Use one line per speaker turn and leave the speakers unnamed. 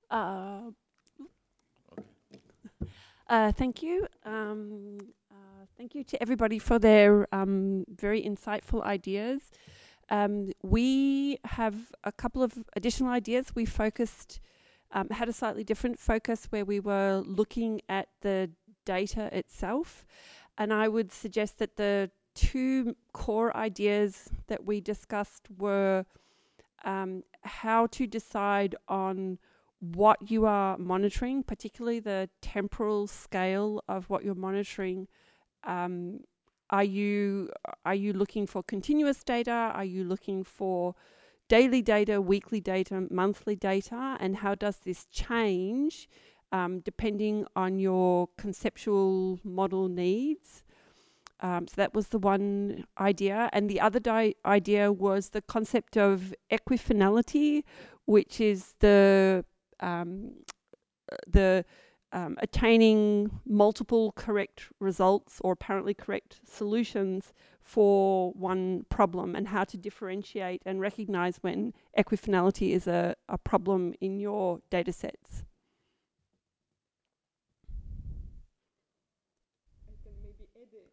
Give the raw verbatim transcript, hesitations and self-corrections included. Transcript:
Uh, uh, thank you. Um, uh, thank you to everybody for their um, very insightful ideas. Um, we have a couple of additional ideas. We focused, um, had a slightly different focus where we were looking at the data itself. And I would suggest that the two core ideas that we discussed were um, how to decide on what you are monitoring, particularly the temporal scale of what you're monitoring. Um, are you are you looking for continuous data? Are you looking for daily data, weekly data, monthly data? And how does this change um, depending on your conceptual model needs? Um, so that was the one idea. And the other di- idea was the concept of equifinality, which is the um, the um, attaining multiple correct results or apparently correct solutions for one problem, and how to differentiate and recognize when equifinality is a, a problem in your data sets.